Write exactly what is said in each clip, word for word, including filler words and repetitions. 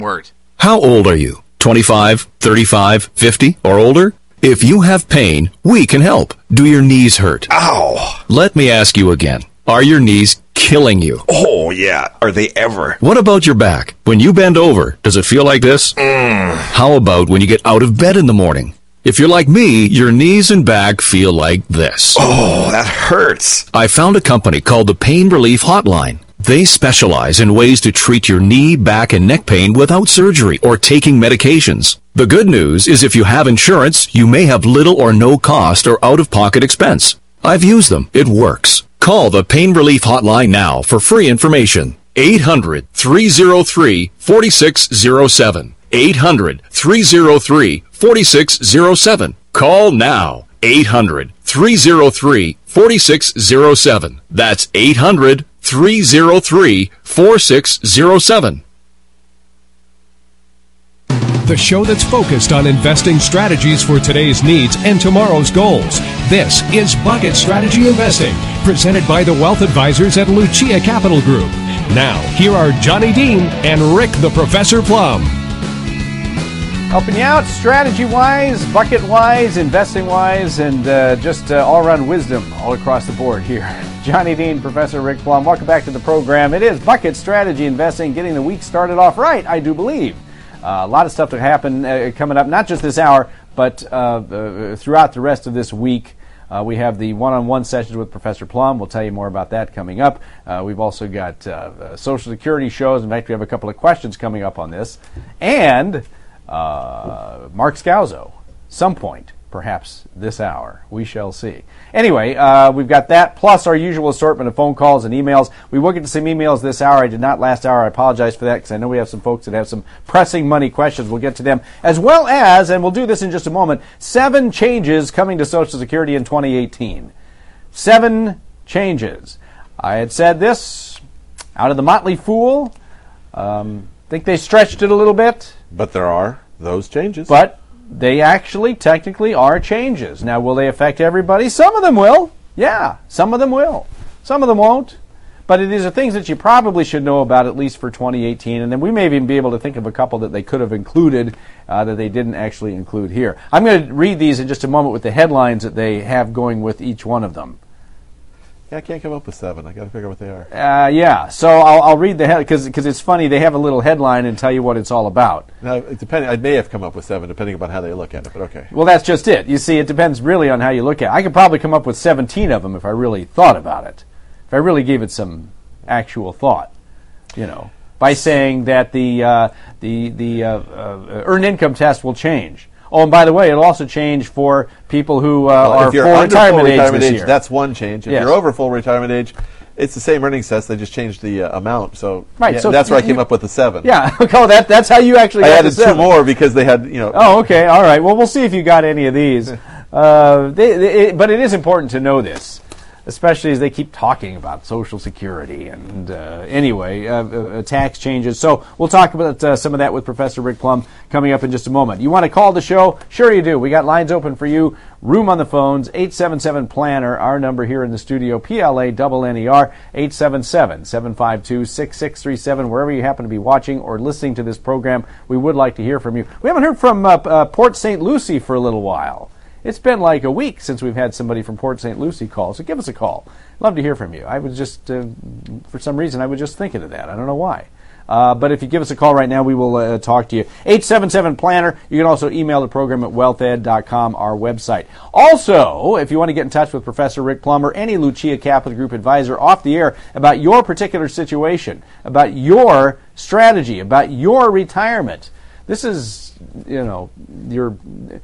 Word. How old are you? twenty-five, thirty-five, fifty, or older? If you have pain, we can help. Do your knees hurt? Ow! Let me ask you again. Are your knees killing you? Oh, yeah. Are they ever? What about your back? When you bend over, does it feel like this? Mm. How about when you get out of bed in the morning? If you're like me, your knees and back feel like this. Oh, that hurts. I found a company called the Pain Relief Hotline. They specialize in ways to treat your knee, back, and neck pain without surgery or taking medications. The good news is if you have insurance, you may have little or no cost or out-of-pocket expense. I've used them. It works. Call the Pain Relief Hotline now for free information. eight hundred, three oh three, four six oh seven. eight hundred, three oh three, four six oh seven. Call now. eight hundred, three oh three, four six oh seven. That's eight hundred, three oh three, four six oh seven. The show that's focused on investing strategies for today's needs and tomorrow's goals. This is Bucket Strategy Investing, presented by the Wealth Advisors at Lucia Capital Group. Now, here are Johnny Dean and Rick the Professor Plum. Helping you out strategy-wise, bucket-wise, investing-wise, and uh, just uh, all-around wisdom all across the board here. Johnny Dean, Professor Rick Plum, welcome back to the program. It is Bucket Strategy Investing, getting the week started off right, I do believe. Uh, a lot of stuff to happen uh, coming up, not just this hour, but uh, uh, throughout the rest of this week. Uh, we have the one-on-one sessions with Professor Plum. We'll tell you more about that coming up. Uh, we've also got uh, uh, Social Security shows. In fact, we have a couple of questions coming up on this. And uh, Mark Scalzo, some point, perhaps this hour. We shall see. Anyway, uh, we've got that, plus our usual assortment of phone calls and emails. We will get to some emails this hour. I did not last hour. I apologize for that because I know we have some folks that have some pressing money questions. We'll get to them. As well as, and we'll do this in just a moment, seven changes coming to Social Security in twenty eighteen. Seven changes. I had said this out of the Motley Fool. Um, think they stretched it a little bit. But there are those changes. But they actually technically are changes. Now, will they affect everybody? Some of them will. Yeah, some of them will. Some of them won't. But these are things that you probably should know about, at least for twenty eighteen. And then we may even be able to think of a couple that they could have included uh, that they didn't actually include here. I'm going to read these in just a moment with the headlines that they have going with each one of them. Yeah, I can't come up with seven. I got to figure out what they are. Uh, yeah, so I'll, I'll read the head because because it's funny. They have a little headline and tell you what it's all about. Now, depending, I may have come up with seven, depending upon how they look at it. But okay. Well, that's just it. You see, it depends really on how you look at it. I could probably come up with seventeen of them if I really thought about it. If I really gave it some actual thought, you know, by saying that the uh, the the uh, uh, earned income test will change. Oh, and by the way, it'll also change for people who uh, well, are if you're full under retirement, full retirement age this age, year. that's one change. If yes. you're over full retirement age, it's the same earnings test. They just changed the uh, amount. So, right, yeah, so that's where you, I came up with the seven. Yeah, oh, that, that's how you actually I got added the seven. two more because they had, you know. Oh, okay, all right. Well, we'll see if you got any of these. Uh, they, they, it, but it is important to know this, especially as they keep talking about Social Security and uh, anyway, uh, uh, tax changes. So we'll talk about uh, some of that with Professor Rick Plum coming up in just a moment. You want to call the show? Sure you do. We got lines open for you. Room on the phones, eight seven seven, planner, our number here in the studio, P L A N N E R, eight seven seven, seven five two, six six three seven. Wherever you happen to be watching or listening to this program, we would like to hear from you. We haven't heard from uh, uh, Port Saint Lucie for a little while. It's been like a week since we've had somebody from Port Saint Lucie call, so give us a call. Love to hear from you. I was just, uh, for some reason, I was just thinking of that. I don't know why. Uh, but if you give us a call right now, we will uh, talk to you. eight seven seven, planner. You can also email the program at wealth ed dot com, our website. Also, if you want to get in touch with Professor Rick Plum or any Lucia Capital Group advisor off the air about your particular situation, about your strategy, about your retirement, this is, you know, your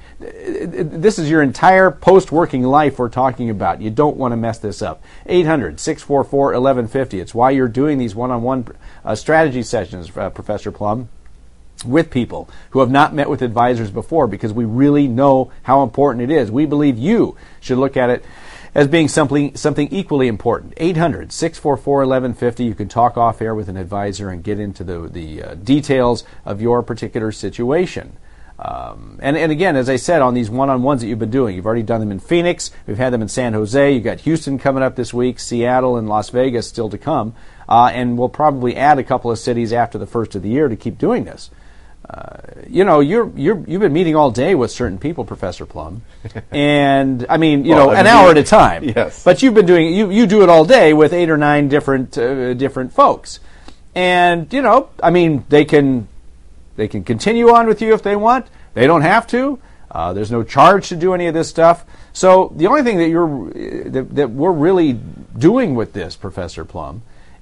this is your entire post-working life we're talking about. You don't want to mess this up. eight hundred, six four four, eleven fifty. It's why you're doing these one-on-one uh, strategy sessions, uh, Professor Plum, with people who have not met with advisors before, because we really know how important it is. We believe you should look at it as being something something equally important. eight hundred, six four four, eleven fifty. You can talk off air with an advisor and get into the, the uh, details of your particular situation. Um, and, and again, as I said, on these one-on-ones that you've been doing, you've already done them in Phoenix. We've had them in San Jose. You've got Houston coming up this week, Seattle and Las Vegas still to come. Uh, and we'll probably add a couple of cities after the first of the year to keep doing this. uh, you know, you're you're you've been meeting all day with certain people, Professor Plum, and I mean, you Well, know, I an mean, hour at a time. yes. But you've been doing you you do it all day with eight or nine different uh, different folks, and you know, I mean, they can they can continue on with you if they want. They don't have to. Uh, there's no charge to do any of this stuff. So the only thing that you're that, that we're really doing with this, Professor Plum,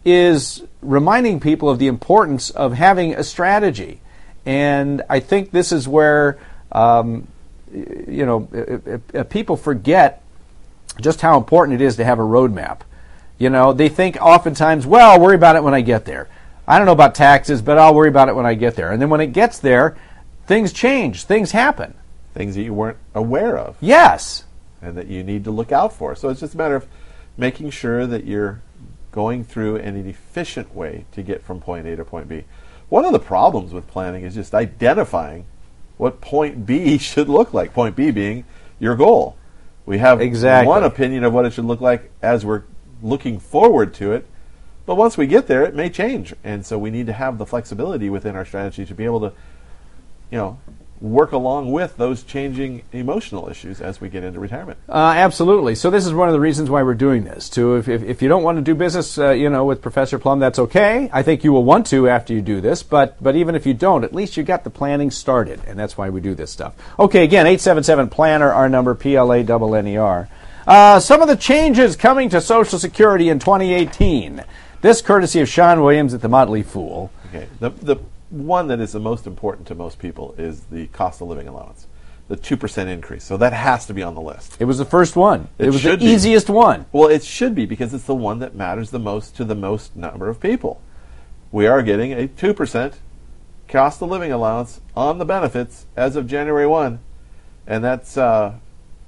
is reminding people of the importance of having a strategy. And I think this is where um, you know if, if people forget just how important it is to have a roadmap. You know, they think oftentimes, well, I'll worry about it when I get there. I don't know about taxes, but I'll worry about it when I get there. And then when it gets there, things change, things happen. Things that you weren't aware of. Yes. And that you need to look out for. So it's just a matter of making sure that you're going through in an efficient way to get from point A to point B. One of the problems with planning is just identifying what point B should look like, point B being your goal. We have exactly. one opinion of what it should look like as we're looking forward to it, but once we get there, it may change. And so we need to have the flexibility within our strategy to be able to, you know, work along with those changing emotional issues as we get into retirement. Uh, absolutely. So this is one of the reasons why we're doing this. To if if, if you don't want to do business, uh, you know, with Professor Plum, that's okay. I think you will want to after you do this. But but even if you don't, at least you got the planning started, and that's why we do this stuff. Okay, again, eight seven seven planner, our number, P L A N N E R. Uh, some of the changes coming to Social Security in twenty eighteen. This courtesy of Sean Williams at the Motley Fool. Okay. The the one that is the most important to most people is the cost of living allowance, the two percent increase. So that has to be on the list. It was the first one. It It, was the should be. easiest one. Well, it should be because it's the one that matters the most to the most number of people. We are getting a two percent cost of living allowance on the benefits as of January first, and that's uh,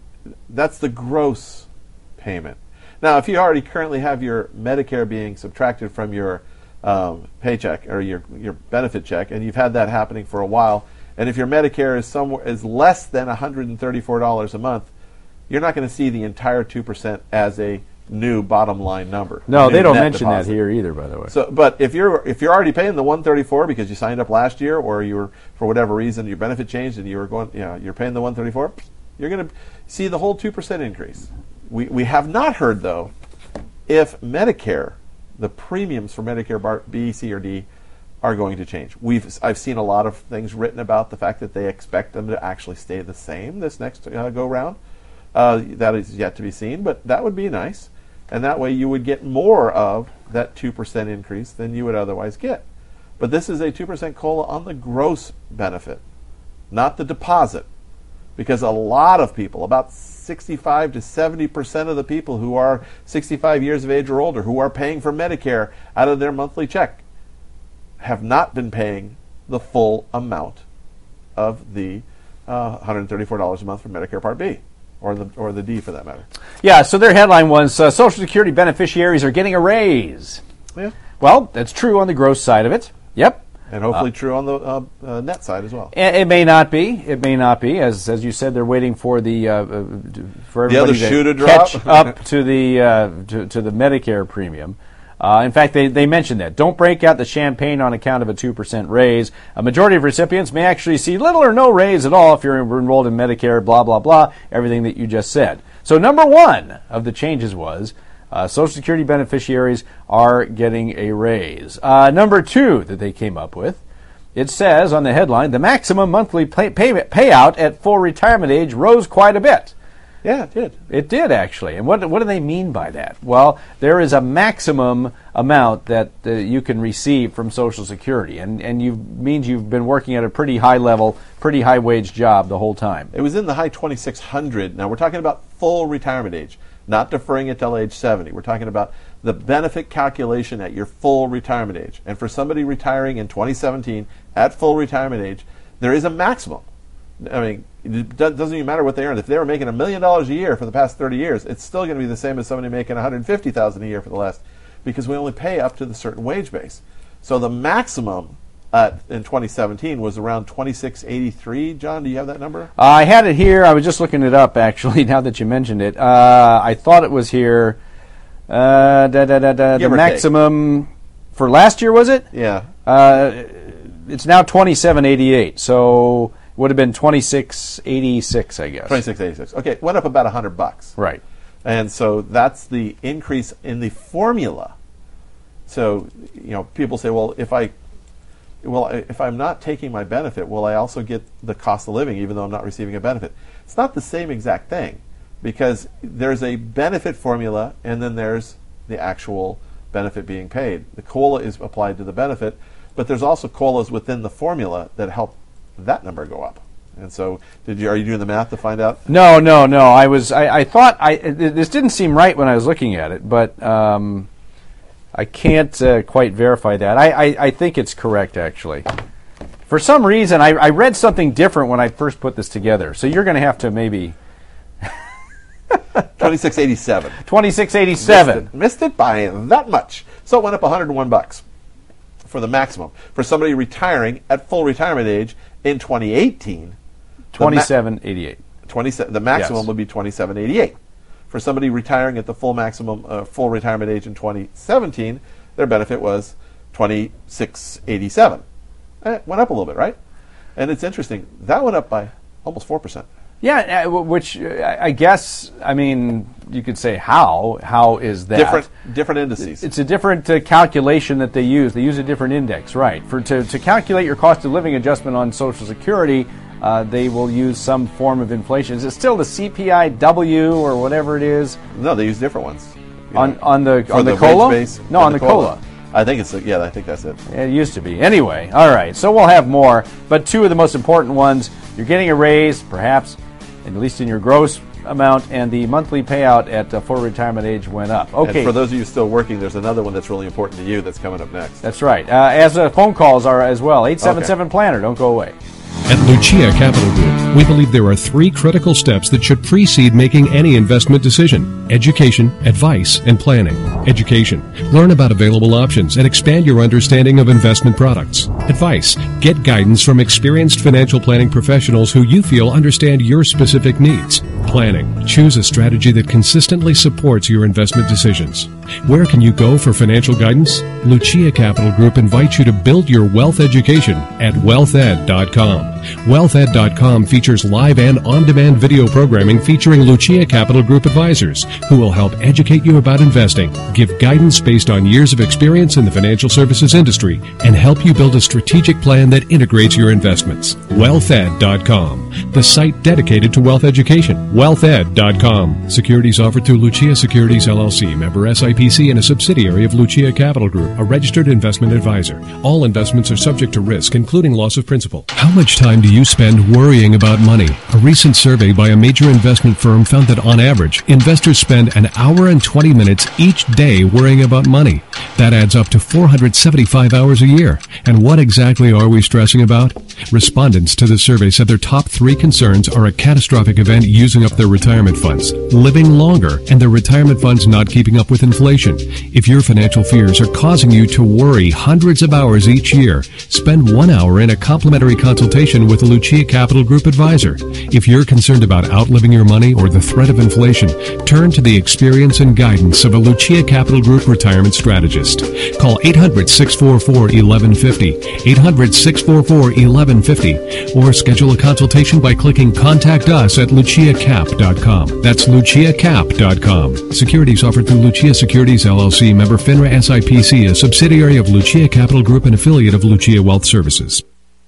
that's the gross payment. Now, if you already currently have your Medicare being subtracted from your um, paycheck or your your benefit check, and you've had that happening for a while, and if your Medicare is somewhere is less than one hundred thirty-four dollars a month, you're not going to see the entire two percent as a new bottom line number. No, new they don't net mention deposit. that here either, by the way. So, but if you're if you're already paying the one thirty-four because you signed up last year, or you were for whatever reason your benefit changed and you were going, you know, you're paying the one thirty-four, you're going to see the whole two percent increase. We we have not heard though if Medicare, the premiums for Medicare Part B, C, or D are going to change. We've I've seen a lot of things written about the fact that they expect them to actually stay the same this next uh, go round. Uh, that is yet to be seen, but that would be nice. And that way you would get more of that two percent increase than you would otherwise get. But this is a two percent COLA on the gross benefit, not the deposit. Because a lot of people, about sixty-five to seventy percent of the people who are sixty-five years of age or older, who are paying for Medicare out of their monthly check, have not been paying the full amount of the uh, one hundred thirty-four dollars a month for Medicare Part B. Or the or the D, for that matter. Yeah, so their headline was, uh, Social Security beneficiaries are getting a raise. Yeah. Well, that's true on the gross side of it. Yep. And hopefully uh, true on the uh, uh, net side as well. It, it may not be. It may not be. As as you said, they're waiting for the uh, for everybody the other shoe to, to drop. catch up to the uh, to, to the Medicare premium. Uh, in fact, they, they mentioned that. Don't break out the champagne on account of a two percent raise. A majority of recipients may actually see little or no raise at all if you're enrolled in Medicare, blah, blah, blah, everything that you just said. So number one of the changes was uh, Social Security beneficiaries are getting a raise. Uh, number two that they came up with, it says on the headline, the maximum monthly pay- payment payout at full retirement age rose quite a bit. Yeah, it did. It did, actually. And what what do they mean by that? Well, there is a maximum amount that uh, you can receive from Social Security, and and you means you've been working at a pretty high level, pretty high wage job the whole time. It was in the high twenty-six hundred. Now, we're talking about full retirement age, not deferring it till age seventy. We're talking about the benefit calculation at your full retirement age. And for somebody retiring in twenty seventeen at full retirement age, there is a maximum. I mean, it doesn't even matter what they earned. If they were making a million dollars a year for the past thirty years, it's still going to be the same as somebody making one hundred fifty thousand dollars a year for the last, because we only pay up to the certain wage base. So the maximum uh, in twenty seventeen was around twenty-six eighty-three. John, do you have that number? Uh, I had it here. I was just looking it up, actually, now that you mentioned it. Uh, I thought it was here. Uh, da, da, da, da, the Give or maximum for last year, was it? Yeah. Uh, it's now twenty-seven eighty-eight. So it would have been twenty-six eighty-six, I guess. twenty-six eighty-six. Okay, it went up about one hundred bucks. Right. And so that's the increase in the formula. So, you know, people say, well, if I well, if I'm not taking my benefit, will I also get the cost of living even though I'm not receiving a benefit? It's not the same exact thing, because there's a benefit formula and then there's the actual benefit being paid. The COLA is applied to the benefit, but there's also COLAs within the formula that help that number go up. And so, did you are you doing the math to find out? No, no, no. I was. I, I thought I. This didn't seem right when I was looking at it, but um, I can't uh, quite verify that. I, I, I think it's correct, actually. For some reason, I, I read something different when I first put this together. So you're going to have to maybe. twenty-six eighty-seven. twenty-six eighty-seven. Missed it, missed it by that much. So it went up one hundred one bucks for the maximum for somebody retiring at full retirement age in twenty eighteen. twenty-seven eighty-eight. twenty-seven. The maximum Yes. would be twenty-seven eighty-eight. For somebody retiring at the full maximum uh, full retirement age in twenty seventeen, their benefit was twenty-six eighty-seven. It went up a little bit, right? And it's interesting. That went up by almost four percent. Yeah, uh, which uh, I guess, I mean, you could say how. How is that? Different different indices. It's a different uh, calculation that they use. They use a different index, right? For to, to calculate your cost of living adjustment on Social Security, uh, they will use some form of inflation. Is it still the C P I W or whatever it is? No, they use different ones. You On know, on the for on the, the COLA? wage base No, and on the COLA. I think it's yeah. I think that's it. It used to be. Anyway, all right. So we'll have more, but two of the most important ones: you're getting a raise, perhaps, at least in your gross amount, and the monthly payout at uh, full retirement age went up. Okay. And for those of you still working, there's another one that's really important to you that's coming up next. That's right. Uh, as uh, phone calls are as well. eight seven seven planner. Don't go away. At Lucia Capital Group, we believe there are three critical steps that should precede making any investment decision: education, advice, and planning. Education. Learn about available options and expand your understanding of investment products. Advice. Get guidance from experienced financial planning professionals who you feel understand your specific needs. Planning. Choose a strategy that consistently supports your investment decisions. Where can you go for financial guidance? Lucia Capital Group invites you to build your wealth education at wealth ed dot com. wealth ed dot com features live and on-demand video programming featuring Lucia Capital Group advisors who will help educate you about investing, give guidance based on years of experience in the financial services industry, and help you build a strategic plan that integrates your investments. wealth ed dot com, the site dedicated to wealth education. wealth ed dot com. Securities offered through Lucia Securities L L C, member S I P C and a subsidiary of Lucia Capital Group, a registered investment advisor. All investments are subject to risk, including loss of principal. How much time do you spend worrying about money? A recent survey by a major investment firm found that on average, investors spend an hour and twenty minutes each day worrying about money. That adds up to four hundred seventy-five hours a year. And what exactly are we stressing about? Respondents to the survey said their top three concerns are a catastrophic event using up their retirement funds, living longer, and their retirement funds not keeping up with inflation. If your financial fears are causing you to worry hundreds of hours each year, spend one hour in a complimentary consultation with a Lucia Capital Group advisor. If you're concerned about outliving your money or the threat of inflation, turn to the experience and guidance of a Lucia Capital Group retirement strategist. Call eight hundred, six four four, eleven fifty, eight hundred, six four four, eleven fifty, or schedule a consultation by clicking Contact Us at lucia cap dot com. That's lucia cap dot com. Securities offered through Lucia Securities L L C, member FINRA S I P C, a subsidiary of Lucia Capital Group and affiliate of Lucia Wealth Services.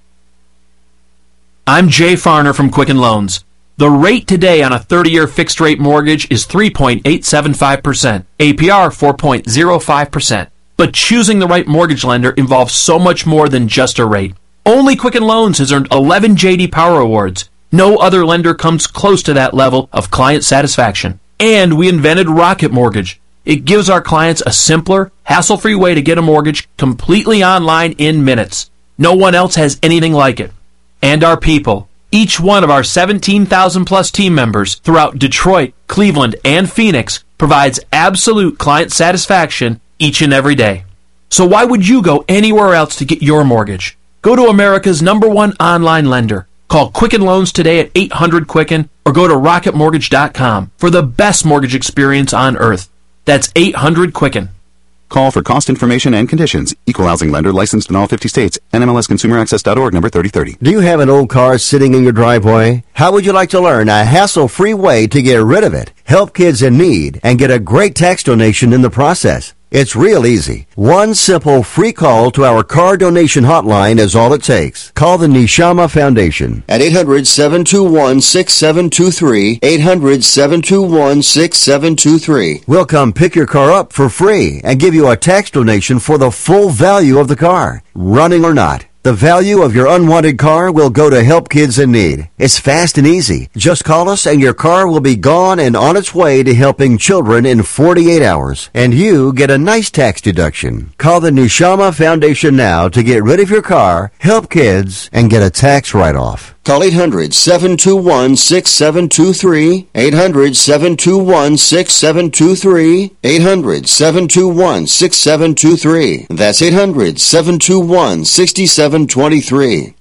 I'm Jay Farner from Quicken Loans. The rate today on a thirty-year fixed-rate mortgage is three point eight seven five percent, A P R four point zero five percent. But choosing the right mortgage lender involves so much more than just a rate. Only Quicken Loans has earned eleven J D Power Awards. No other lender comes close to that level of client satisfaction. And we invented Rocket Mortgage. It gives our clients a simpler, hassle-free way to get a mortgage completely online in minutes. No one else has anything like it. And our people. Each one of our seventeen thousand plus team members throughout Detroit, Cleveland, and Phoenix provides absolute client satisfaction each and every day. So why would you go anywhere else to get your mortgage? Go to America's number one online lender. Call Quicken Loans today at eight hundred Quicken or go to rocket mortgage dot com for the best mortgage experience on earth. That's eight hundred Quicken. Call for cost information and conditions. Equal housing lender licensed in all fifty states. N M L S Consumer Access dot org, number thirty thirty. Do you have an old car sitting in your driveway? How would you like to learn a hassle-free way to get rid of it, help kids in need, and get a great tax donation in the process? It's real easy. One simple free call to our car donation hotline is all it takes. Call the Neshama Foundation at eight hundred, seven two one, six seven two three, eight hundred, seven two one, six seven two three. We'll come pick your car up for free and give you a tax donation for the full value of the car, running or not. The value of your unwanted car will go to help kids in need. It's fast and easy. Just call us and your car will be gone and on its way to helping children in forty-eight hours. And you get a nice tax deduction. Call the Neshama Foundation now to get rid of your car, help kids, and get a tax write-off. Call eight hundred, seven two one, six seven two three, eight hundred, seven two one, six seven two three, eight hundred, seven two one, six seven two three. That's eight hundred, seven two one, six seven two three.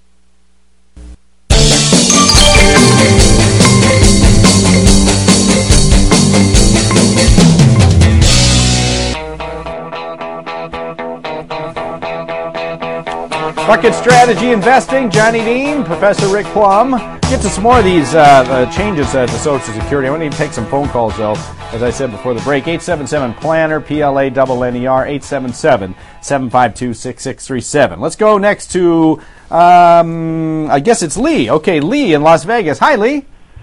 Bucket Strategy Investing, Johnny Dean, Professor Rick Plum. Get to some more of these uh, uh, changes uh, to Social Security. I want to even take some phone calls, though, as I said before the break. eight seven seven, PLANNER, P L A N N E R, eight seven seven, seven five two, six six three seven. Let's go next to, um, I guess it's Lee. Okay, Lee in Las Vegas. Hi, Lee.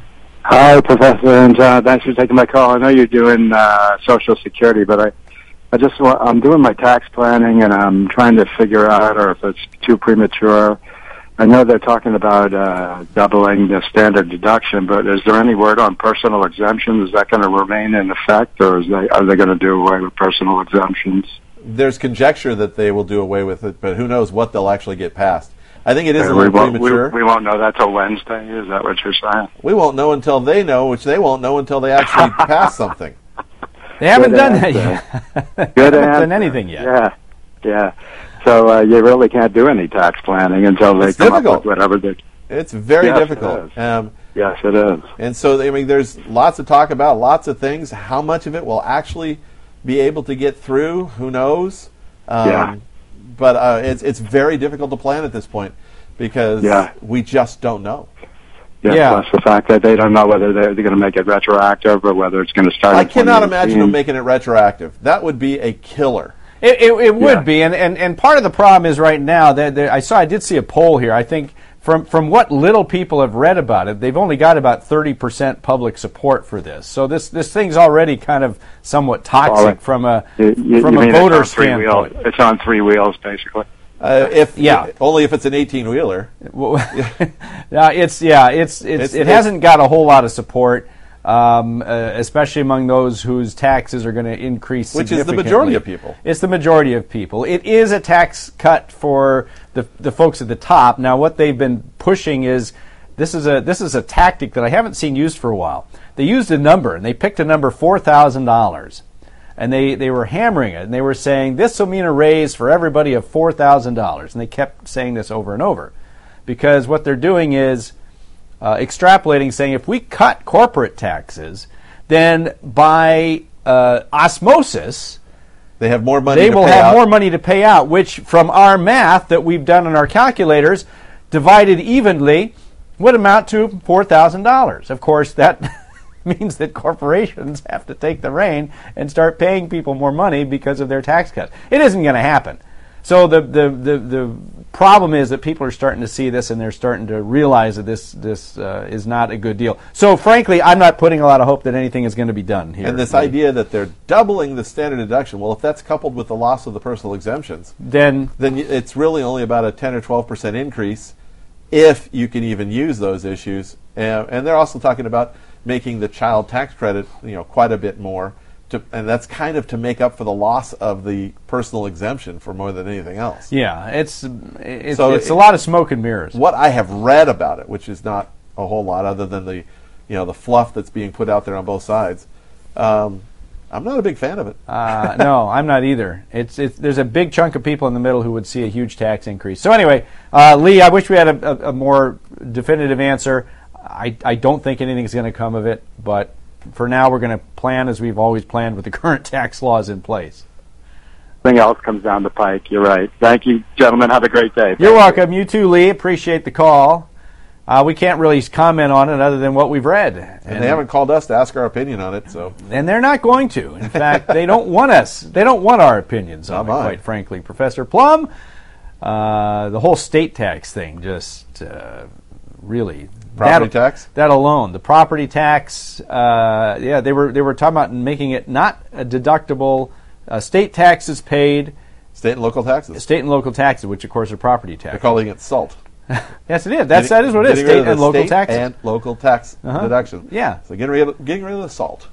Hi, Professor, and uh, thanks for taking my call. I know you're doing uh, Social Security, but I I just want, I'm doing my tax planning, and I'm trying to figure out, or if it's too premature. I know they're talking about uh, doubling the standard deduction, but is there any word on personal exemptions? Is that going to remain in effect, or is they, are they going to do away with personal exemptions? There's conjecture that they will do away with it, but who knows what they'll actually get passed. I think it is uh, a little we premature. We, we won't know that till Wednesday. Is that what you're saying? We won't know until they know, which they won't know until they actually pass something. They haven't Good done answer. that yet. Good they haven't answer. done anything yet. Yeah, yeah. So uh, you really can't do any tax planning until they It's come difficult. up with whatever they... It's very Yes, difficult. it is. Um, Yes, it is. and so, I mean, there's lots to talk about, lots of things. How much of it will actually be able to get through? Who knows? Um, Yeah. But uh, it's it's very difficult to plan at this point because Yeah. we just don't know. Yeah, Yeah. plus the fact that they don't know whether they're, they're going to make it retroactive or whether it's going to start I in cannot twenty imagine eighteen. them making it retroactive. That would be a killer. It, it, it would Yeah. be, and, and, and part of the problem is right now that that I saw I did see a poll here. I think from from what little people have read about it, they've only got about thirty percent public support for this. So this this thing's already kind of somewhat toxic All right. from a You, you, from you a mean voter it's on three standpoint. wheels. It's on three wheels, basically. Uh, if Yeah. only if it's an eighteen wheeler. Well, yeah, it's yeah, it's, it's, It's- it it's- hasn't got a whole lot of support, um, uh, especially among those whose taxes are going to increase Which is the significantly. majority of people. It's the majority of people. It is a tax cut for the the folks at the top. Now, what they've been pushing is this is a this is a tactic that I haven't seen used for a while. They used a number and they picked a number four thousand dollars. And they, they were hammering it, and they were saying, this will mean a raise for everybody of four thousand dollars. And they kept saying this over and over. Because what they're doing is uh, extrapolating, saying if we cut corporate taxes, then by uh, osmosis, They have more money they to will pay have out. more money to pay out, which from our math that we've done in our calculators, divided evenly, would amount to four thousand dollars. Of course, that means that corporations have to take the rein and start paying people more money because of their tax cuts. It isn't going to happen. So the, the, the, the problem is that people are starting to see this and they're starting to realize that this this uh, is not a good deal. So frankly, I'm not putting a lot of hope that anything is going to be done here. And this idea that they're doubling the standard deduction, well, if that's coupled with the loss of the personal exemptions, then then y- it's really only about a ten or twelve percent increase if you can even use those issues. Uh, and they're also talking about making the child tax credit, you know, quite a bit more, to, and that's kind of to make up for the loss of the personal exemption for more than anything else. yeah, it's it's, So it's it- a lot of smoke and mirrors. What I have read about it, which is not a whole lot other than the, you know, the fluff that's being put out there on both sides, um, I'm not a big fan of it. Uh, no, I'm not either. It's, it's there's a big chunk of people in the middle who would see a huge tax increase. So anyway, uh, Lee, I wish we had a, a, a more definitive answer. I, I don't think anything's going to come of it, but for now we're going to plan as we've always planned with the current tax laws in place. Something else comes down the pike. You're right. Thank you, gentlemen. Have a great day. You're welcome. You too, Lee. Appreciate the call. Uh, we can't really comment on it other than what we've read. And, and they haven't called us to ask our opinion on it, so. And they're not going to. In fact, they don't want us. They don't want our opinions on it, mine. quite frankly. Professor Plum, uh, the whole state tax thing just uh, really. Property that, tax? That alone. The property tax, uh, yeah, they were they were talking about making it not a deductible. Uh, state taxes paid. State and local taxes. State and local taxes, which of course are property taxes. They're calling it SALT. Yes, it is. That's, that is what it is. Getting rid State of the and local state taxes. and local tax Uh-huh. deduction. Yeah. So getting rid of, getting rid of the SALT.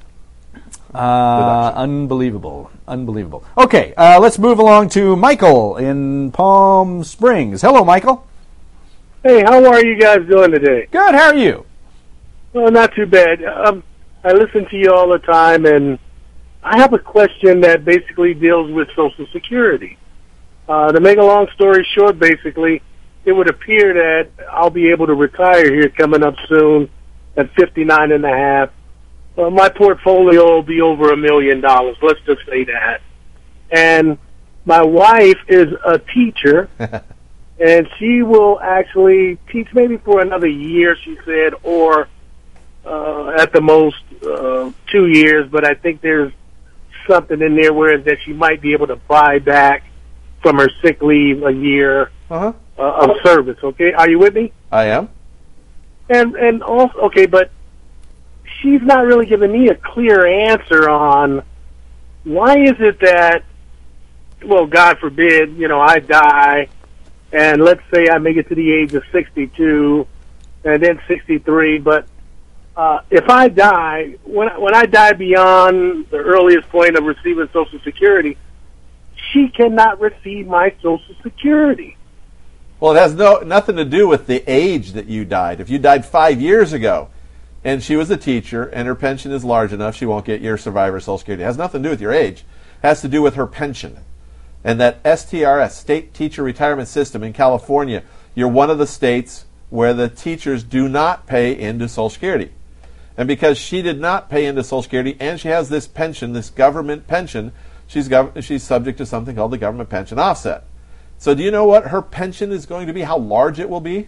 Uh, unbelievable. Unbelievable. Okay, uh, let's move along to Michael in Palm Springs. Hello, Michael. Hey, how are you guys doing today? Good. How are you? Well, not too bad. Um, I listen to you all the time, and I have a question that basically deals with Social Security. Uh, to make a long story short, basically, it would appear that I'll be able to retire here coming up soon at fifty-nine and a half. Well, my portfolio will be over a million dollars. Let's just say that. And my wife is a teacher, and she will actually teach maybe for another year, she said, or uh, at the most uh, two years. But I think there's something in there where that she might be able to buy back from her sick leave a year uh-huh. uh, of service. Okay, are you with me? I am. And and also okay, but she's not really giving me a clear answer on why is it that, well, God forbid, you know, I die, and let's say I make it to the age of sixty-two, and then sixty-three, but uh, if I die, when when I die beyond the earliest point of receiving Social Security, she cannot receive my Social Security. Well, it has no nothing to do with the age that you died. If you died five years ago, and she was a teacher, and her pension is large enough, she won't get your survivor Social Security. It has nothing to do with your age. It has to do with her pension. And that S T R S, State Teacher Retirement System in California, you're one of the states where the teachers do not pay into Social Security. And because she did not pay into Social Security, and she has this pension, this government pension, she's gov- she's subject to something called the government pension offset. So do you know what her pension is going to be, how large it will be?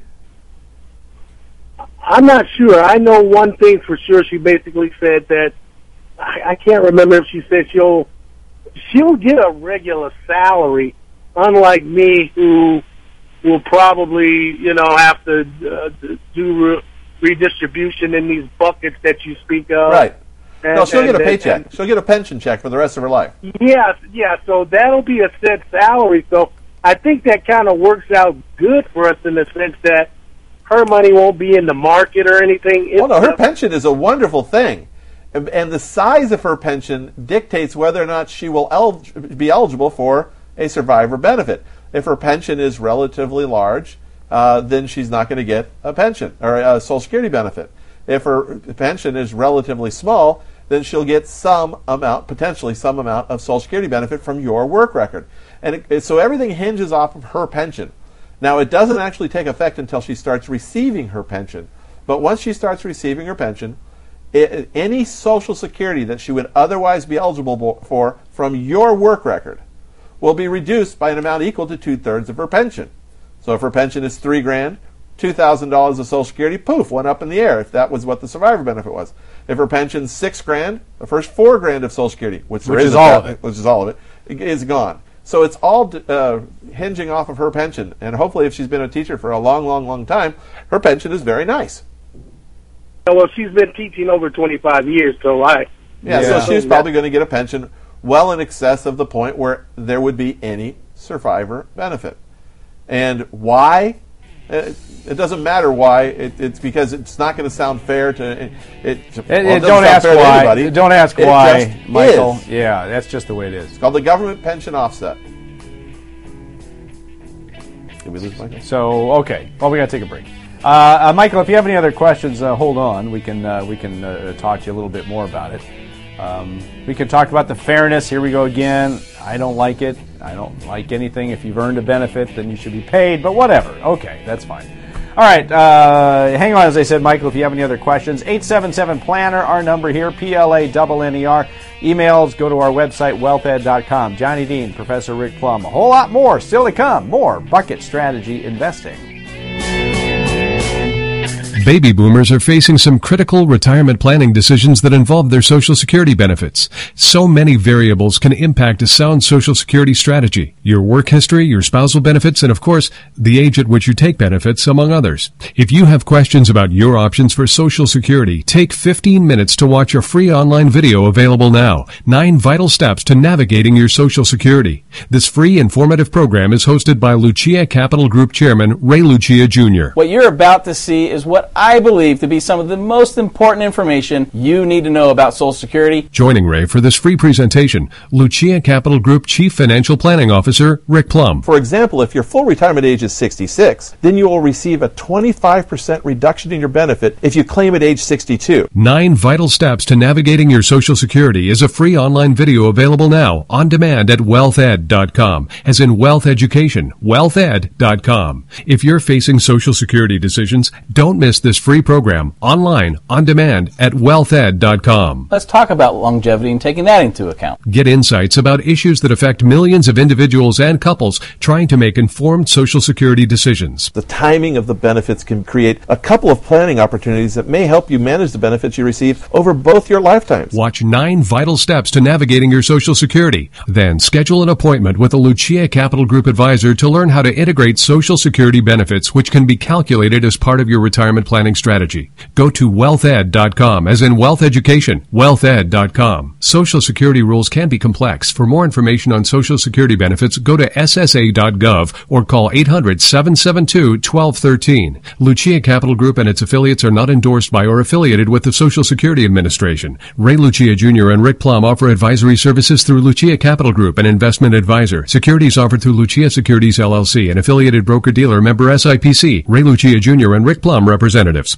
I'm not sure. I know one thing for sure. She basically said that, I, I can't remember if she said she'll she'll get a regular salary, unlike me, who will probably, you know, have to uh, do re- redistribution in these buckets that you speak of. Right. And, no, she'll and, get a and, paycheck. and, she'll get a pension check for the rest of her life. Yeah, yeah. So that'll be a set salary. So I think that kind of works out good for us in the sense that her money won't be in the market or anything. Well, no, her pension is a wonderful thing. And, and the size of her pension dictates whether or not she will el- be eligible for a survivor benefit. If her pension is relatively large, uh, then she's not going to get a pension or a Social Security benefit. If her pension is relatively small, then she'll get some amount, potentially some amount of Social Security benefit from your work record. And it, it, so everything hinges off of her pension. Now, it doesn't actually take effect until she starts receiving her pension. But once she starts receiving her pension, it, any Social Security that she would otherwise be eligible for from your work record will be reduced by an amount equal to two-thirds of her pension. So if her pension is three grand, two thousand dollars of Social Security, poof, went up in the air if that was what the survivor benefit was. If her pension's six grand, the first four grand of Social Security, which, there which is is all that, of it, which is all of it, is gone. So it's all uh, hinging off of her pension. And hopefully if she's been a teacher for a long, long, long time, her pension is very nice. Well, she's been teaching over twenty-five years, so I... Yeah, Yeah. so she's probably going to get a pension well in excess of the point where there would be any survivor benefit. And why? It, it doesn't matter why. It, it's because it's not going to sound fair to... It, it, It, well, it, it doesn't don't sound ask fair to why. anybody. Don't ask It why, just Michael. is. Yeah, that's just the way it is. It's called the government pension offset. Did we lose Michael? So, okay. Well, we got to take a break. Uh, uh, Michael, if you have any other questions, uh, hold on. We can uh, we can uh, talk to you a little bit more about it. Um, we can talk about the fairness. Here we go again. I don't like it. I don't like anything. If you've earned a benefit, then you should be paid. But whatever. Okay, that's fine. All right. Uh, hang on, as I said, Michael, if you have any other questions. eight seven seven, planner, our number here, P L A N N E R. Emails, go to our website, wealth ed dot com. Johnny Dean, Professor Rick Plum, a whole lot more still to come. More Bucket Strategy Investing. Baby boomers are facing some critical retirement planning decisions that involve their Social Security benefits. So many variables can impact a sound Social Security strategy. Your work history, your spousal benefits, and of course, the age at which you take benefits, among others. If you have questions about your options for Social Security, take fifteen minutes to watch a free online video available now. Nine Vital Steps to Navigating Your Social Security. This free informative program is hosted by Lucia Capital Group Chairman Ray Lucia Junior What you're about to see is what I believe to be some of the most important information you need to know about Social Security. Joining Ray for this free presentation, Lucia Capital Group Chief Financial Planning Officer Rick Plum. For example, if your full retirement age is sixty-six, then you will receive a twenty-five percent reduction in your benefit if you claim at age sixty-two. Nine Vital Steps to Navigating Your Social Security is a free online video available now on demand at wealth ed dot com, as in wealth education, wealth ed dot com. If you're facing Social Security decisions, don't miss this free program online on demand at wealth ed dot com. Let's talk about longevity and taking that into account. Get insights about issues that affect millions of individuals and couples trying to make informed Social Security decisions. The timing of the benefits can create a couple of planning opportunities that may help you manage the benefits you receive over both your lifetimes. Watch Nine Vital Steps to Navigating Your Social Security. Then schedule an appointment with a Lucia Capital Group advisor to learn how to integrate Social Security benefits, which can be calculated as part of your retirement planning strategy. Go to wealth ed dot com, as in wealth education, wealth ed dot com. Social Security rules can be complex. For more information on Social Security benefits, go to S S A dot gov or call eight hundred, seven seven two, one two one three. Lucia Capital Group and its affiliates are not endorsed by or affiliated with the Social Security Administration. Ray Lucia Junior and Rick Plum offer advisory services through Lucia Capital Group, an investment advisor. Securities offered through Lucia Securities L L C, an affiliated broker-dealer, member S I P C. Ray Lucia Junior and Rick Plum, representatives.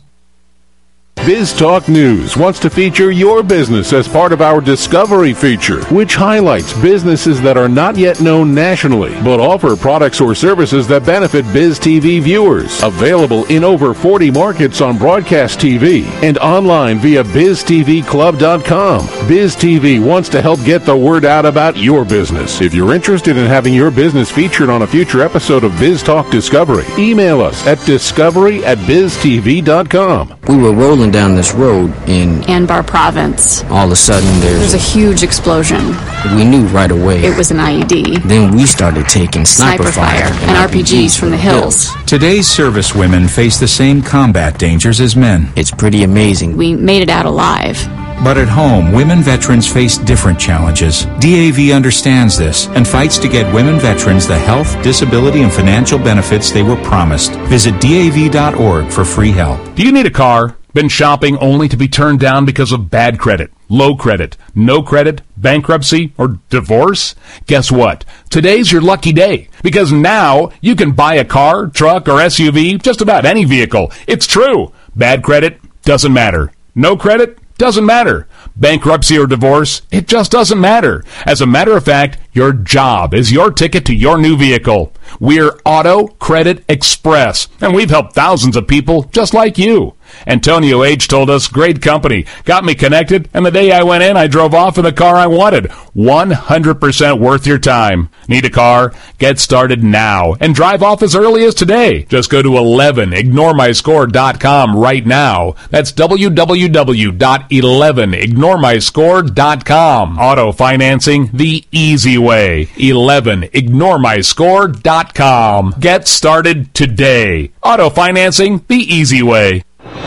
BizTalk News wants to feature your business as part of our Discovery feature, which highlights businesses that are not yet known nationally, but offer products or services that benefit BizTV viewers. Available in over forty markets on broadcast T V and online via biz t v club dot com. BizTV wants to help get the word out about your business. If you're interested in having your business featured on a future episode of BizTalk Discovery, email us at discovery at biz t v dot com. We were rolling down this road in Anbar Province. All of a sudden there's, there's a huge explosion. We knew right away it was an I E D. Then we started taking sniper, sniper fire, fire and, and R P Gs from the hills. Today's servicewomen face the same combat dangers as men. It's pretty amazing. We made it out alive. But at home, women veterans face different challenges. D A V understands this and fights to get women veterans the health, disability, and financial benefits they were promised. Visit D A V dot org for free help. Do you need a car? Been shopping only to be turned down because of bad credit, low credit, no credit, bankruptcy, or divorce? Guess what? Today's your lucky day, because now you can buy a car, truck, or S U V, just about any vehicle. It's true. Bad credit doesn't matter. No credit doesn't matter. Bankruptcy or divorce, it just doesn't matter. As a matter of fact, your job is your ticket to your new vehicle. We're Auto Credit Express, and we've helped thousands of people just like you. Antonio H. told us, great company, got me connected, and the day I went in, I drove off in the car I wanted. one hundred percent worth your time. Need a car? Get started now and drive off as early as today. Just go to eleven ignore my score dot com right now. That's w w w dot eleven ignore my score dot com. Auto financing the easy way. eleven ignore my score dot com. Get started today. Auto financing the easy way.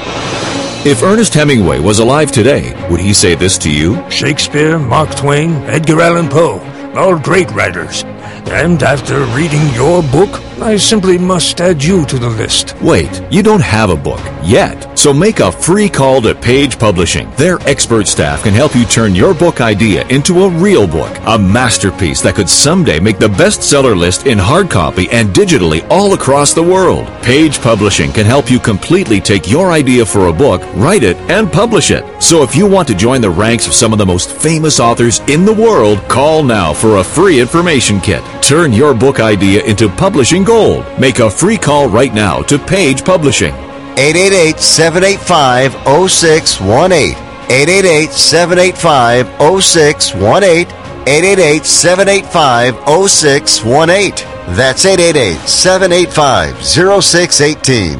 If Ernest Hemingway was alive today, would he say this to you? Shakespeare, Mark Twain, Edgar Allan Poe, all great writers. And after reading your book, I simply must add you to the list. Wait, you don't have a book yet. So make a free call to Page Publishing. Their expert staff can help you turn your book idea into a real book, a masterpiece that could someday make the bestseller list in hard copy and digitally all across the world. Page Publishing can help you completely take your idea for a book, write it, and publish it. So if you want to join the ranks of some of the most famous authors in the world, call now for a free information kit. Turn your book idea into publishing gold. Make a free call right now to Page Publishing. eight eight eight, seven eight five, zero six one eight. eight eight eight, seven eight five, zero six one eight, eight eight eight, seven eight five, zero six one eight. That's eight eight eight, seven eight five, zero six one eight.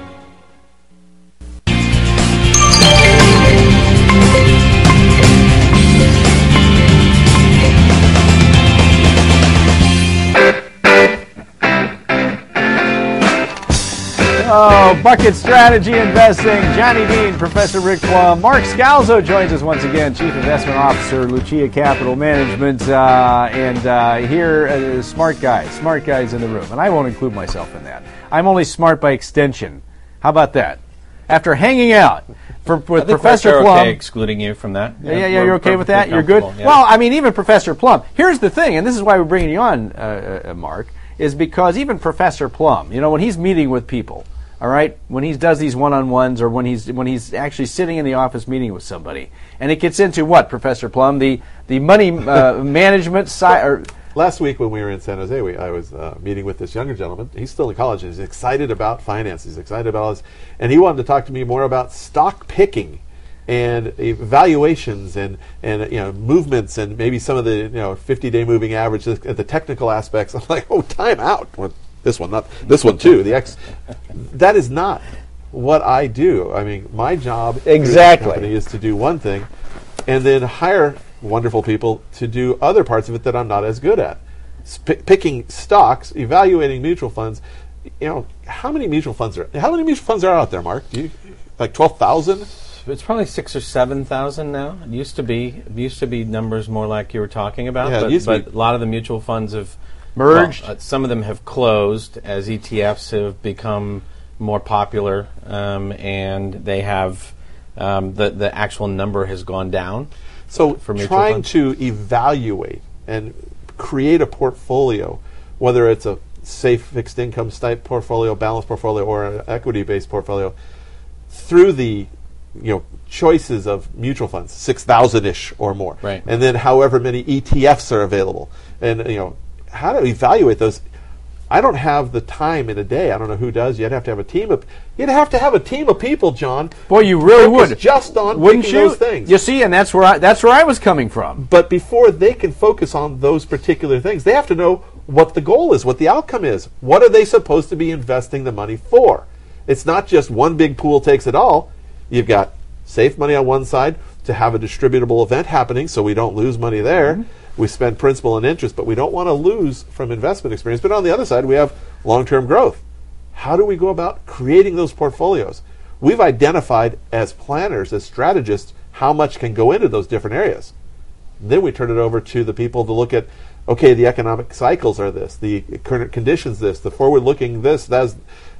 Oh, Bucket Strategy Investing. Johnny Dean, Professor Rick Plum. Mark Scalzo joins us once again, Chief Investment Officer, Lucia Capital Management. Uh, and uh, here, uh, smart guys. Smart guys in the room. And I won't include myself in that. I'm only smart by extension. How about that? After hanging out for, with I think Professor we're Plum. Okay excluding you from that. Yeah, yeah, yeah you're okay with that? You're good? Yeah. Well, I mean, even Professor Plum. Here's the thing, and this is why we're bringing you on, uh, uh, Mark, is because even Professor Plum, you know, when he's meeting with people, all right, when he does these one-on-ones or when he's when he's actually sitting in the office meeting with somebody, and it gets into what, Professor Plum, the the money uh, management side. Or last week when we were in San Jose, we, I was uh, meeting with this younger gentleman. He's still in college and he's excited about finance. He's excited about all this, and he wanted to talk to me more about stock picking and evaluations and and you know movements and maybe some of the you know fifty-day moving average, the, the technical aspects. I'm like, oh, time out. Well, this one, not this one too. The X. That is not what I do. I mean, my job exactly through the company is to do one thing, and then hire wonderful people to do other parts of it that I'm not as good at. Sp- picking stocks, evaluating mutual funds. You know, how many mutual funds are how many mutual funds are out there, Mark? Do you like twelve thousand? It's probably six or seven thousand now. It used to be it used to be numbers more like you were talking about, Yeah, it but, used to but be. a lot of the mutual funds have merged. Well, uh, some of them have closed as E T Fs have become more popular, um, and they have um, the the actual number has gone down. So for mutual trying funds. to evaluate and create a portfolio, whether it's a safe fixed income type portfolio, balanced portfolio, or an equity-based portfolio, through the you know choices of mutual funds, six thousand ish or more, Right. and then however many E T Fs are available, and you know how to evaluate those. I don't have the time in a day. I don't know who does. You'd have to have a team of. You'd have to have a team of people, John. Boy, you really focused would. just on Wouldn't picking you? those things. You see, and that's where I, that's where I was coming from. But before they can focus on those particular things, they have to know what the goal is, what the outcome is. What are they supposed to be investing the money for? It's not just one big pool takes it all. You've got safe money on one side to have a distributable event happening so we don't lose money there. Mm-hmm. We spend principal and interest, but we don't want to lose from investment experience. But on the other side, we have long-term growth. How do we go about creating those portfolios? We've identified as planners, as strategists, how much can go into those different areas. Then we turn it over to the people to look at, okay, the economic cycles are this, the current conditions this, the forward-looking this, that's.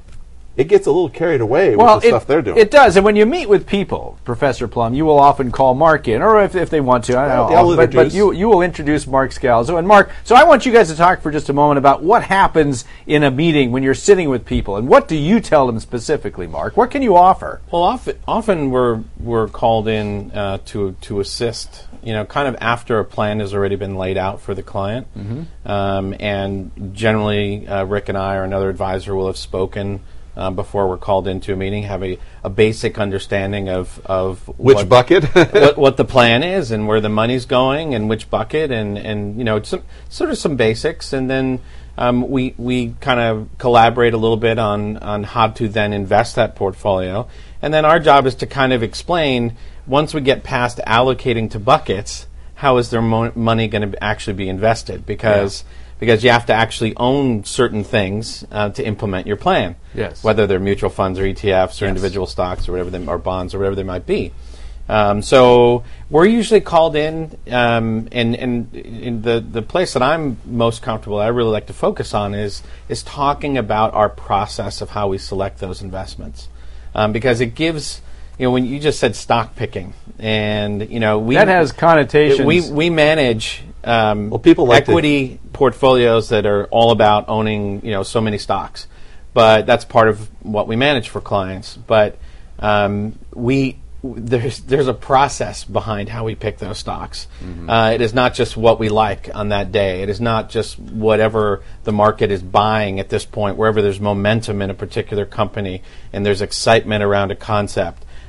It gets a little carried away well, with the it, stuff they're doing. It does, and when you meet with people, Professor Plum, you will often call Mark in, or if, if they want to, I don't Well, know, but, but you you will introduce Mark Scalzo. And Mark, so I want you guys to talk for just a moment about what happens in a meeting when you're sitting with people, and what do you tell them specifically, Mark? What can you offer? Well, often, often we're we're called in uh, to to assist. You know, kind of after a plan has already been laid out for the client, Mm-hmm. um, and generally uh, Rick and I or another advisor will have spoken uh, before we're called into a meeting, have a, a basic understanding of of Which what, bucket? what, what the plan is and where the money's going and which bucket, and and you know some sort of some basics, and then. Um, we we kind of collaborate a little bit on, on how to then invest that portfolio. And then our job is to kind of explain, once we get past allocating to buckets, how is their mo- money going to actually be invested? Because yeah. because you have to actually own certain things uh, to implement your plan. Yes. Whether they're mutual funds or E T Fs or yes. individual stocks or whatever they, or bonds or whatever they might be. Um, so we're usually called in, um, and, and in the, the place that I'm most comfortable, I really like to focus on is is talking about our process of how we select those investments, um, because it gives, you know, when you just said stock picking, and you know we that has connotations. We we manage um, well, people like equity to portfolios that are all about owning, you know, so many stocks, but that's part of what we manage for clients. But um, we There's there's a process behind how we pick those stocks. Mm-hmm. Uh, it is not just what we like on that day. It is not just whatever the market is buying at this point, wherever there's momentum in a particular company and there's excitement around a concept.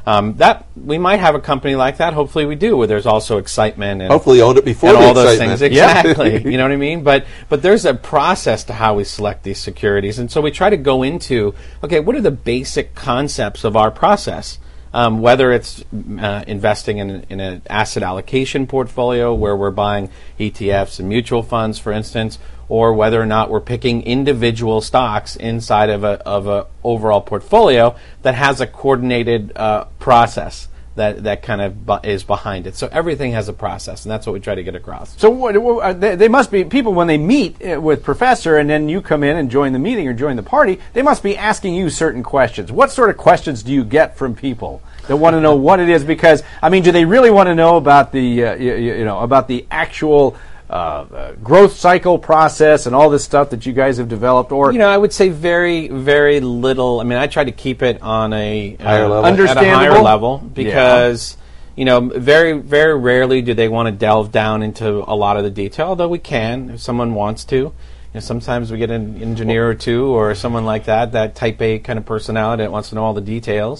Um, that we might have a company like that. Hopefully, we do. Where there's also excitement and hopefully own it before and the all those excitement. things. Yeah. Exactly. You know what I mean? But but there's a process to how we select these securities, and so we try to go into okay, what are the basic concepts of our process? Um, whether it's uh, investing in, in an asset allocation portfolio where we're buying E T Fs and mutual funds, for instance, or whether or not we're picking individual stocks inside of a of a overall portfolio that has a coordinated uh, process that that kind of bu- is behind it. So everything has a process, and that's what we try to get across. So what, what, uh, they, they must be people when they meet uh, with Professor, and then you come in and join the meeting or join the party. They must be asking you certain questions. What sort of questions do you get from people that want to know what it is? Because I mean, do they really want to know about the uh, you, you know about the actual uh, uh, growth cycle process and all this stuff that you guys have developed? Or you know, I would say very, very little. I mean, I try to keep it on a higher uh, level, at a higher level because yeah. you know, very, very rarely do they want to delve down into a lot of the detail. Although we can, if someone wants to. You know, sometimes we get an engineer or two, or someone like that, that Type A kind of personality that wants to know all the details.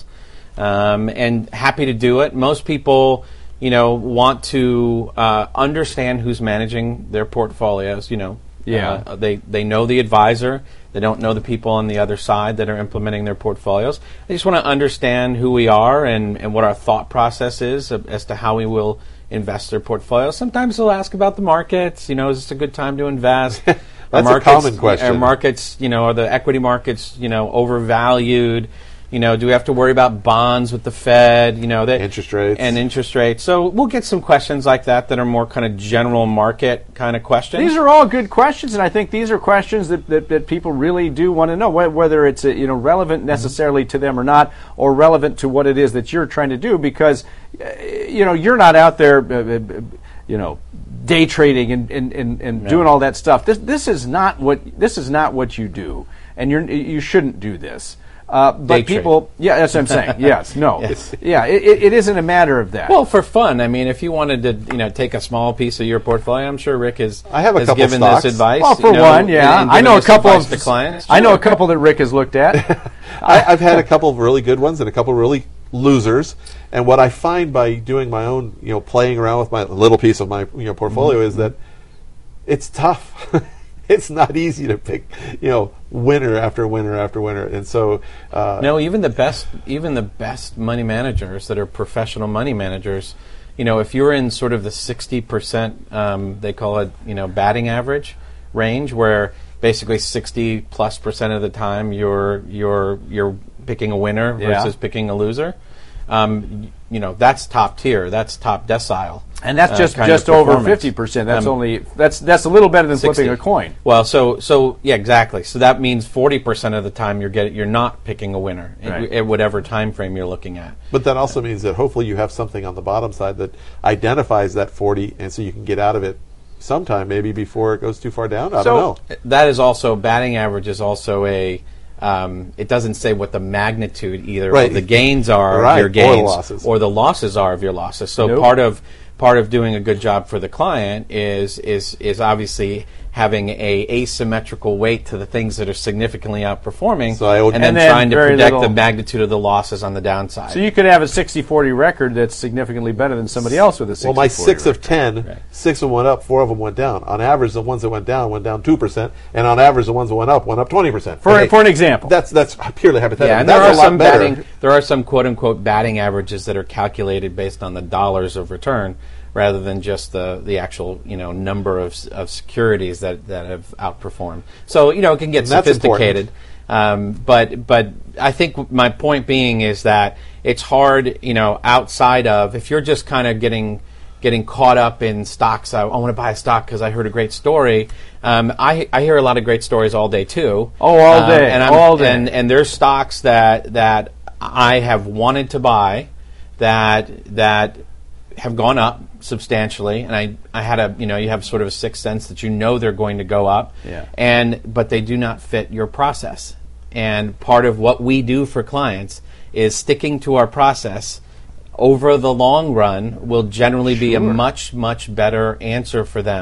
Um, and happy to do it. Most people, you know, want to uh, understand who's managing their portfolios. You know, Yeah. uh, they they know the advisor. They don't know the people on the other side that are implementing their portfolios. They just want to understand who we are and, and what our thought process is as to how we will invest their portfolio. Sometimes they'll ask about the markets. You know, is this a good time to invest? That's Our a markets, common question. Our markets, you know, are the equity markets, you know, overvalued? You know, do we have to worry about bonds with the Fed? You know, that interest rates and interest rates. So we'll get some questions like that that are more kind of general market kind of questions. These are all good questions, and I think these are questions that, that, that people really do want to know, wh- whether it's uh, you know relevant necessarily to them or not, or relevant to what it is that you're trying to do. Because uh, you know you're not out there, uh, uh, you know, day trading and and, and, and No. doing all that stuff. This this is not what this is not what you do, and you're you shouldn't do this. Uh, but Day people, trade. yeah, that's what I'm saying. Yes, no, Yes. yeah, it, it, it isn't a matter of that. Well, for fun. I mean, if you wanted to, you know, take a small piece of your portfolio, I'm sure Rick has, I have a has couple given stocks. this advice. Well, for you know, one, yeah, and- and I know a given this couple advice of to clients. I know a couple that Rick has looked at. I, I've had a couple of really good ones and a couple of really losers. And what I find by doing my own, you know, playing around with my little piece of my you know portfolio Mm-hmm. is that it's tough. It's not easy to pick, you know, winner after winner after winner. And so, uh, No, even the best, even the best money managers that are professional money managers, you know, if you're in sort of the sixty percent, um, they call it, you know, batting average range, where basically sixty plus percent of the time you're you're you're picking a winner Yeah. versus picking a loser. Um, y- you know, that's top tier. That's top decile. And that's uh, just kind of just over performance. fifty percent. That's Um, only that's that's a little better than sixty. flipping a coin. Well, so so yeah, exactly. So that means forty percent of the time you're getting you're not picking a winner at- Right. at whatever time frame you're looking at. but that also means that hopefully you have something on the bottom side that identifies that forty, and so you can get out of it sometime, maybe before it goes too far down. I so don't know. that is also batting average is also a. Um, it doesn't say what the magnitude either Right. of the gains are Right. of your Or the gains losses. or the losses are of your losses. So Nope. part of part of doing a good job for the client is is is obviously having a asymmetrical weight to the things that are significantly outperforming, So I would- and then, And then trying to very predict little- the magnitude of the losses on the downside. So you could have a sixty forty record that's significantly better than somebody else with a sixty Well, my forty six record. of ten, Right. six of them went up, four of them went down. On average, the ones that went down went down two percent, and on average, the ones that went up went up twenty percent. For, for an example. That's that's purely hypothetical. Yeah, and That's there are a lot some better. batting. There are some quote unquote batting averages that are calculated based on the dollars of return, rather than just the the actual you know number of s- of securities that, that have outperformed. So you know it can get And that's sophisticated. Um, but but I think my point being is that it's hard you know outside of if you're just kind of getting getting caught up in stocks. I, I want to buy a stock because I heard a great story. Um, I I hear a lot of great stories all day too. Oh, all Um, day, and I'm, all day. And, and there's stocks that that I have wanted to buy that that have gone up substantially, and I, I had a you know you have sort of a sixth sense that you know they're going to go up, Yeah. and but they do not fit your process. And part of what we do for clients is sticking to our process over the long run will generally be a Sure. much much better answer for them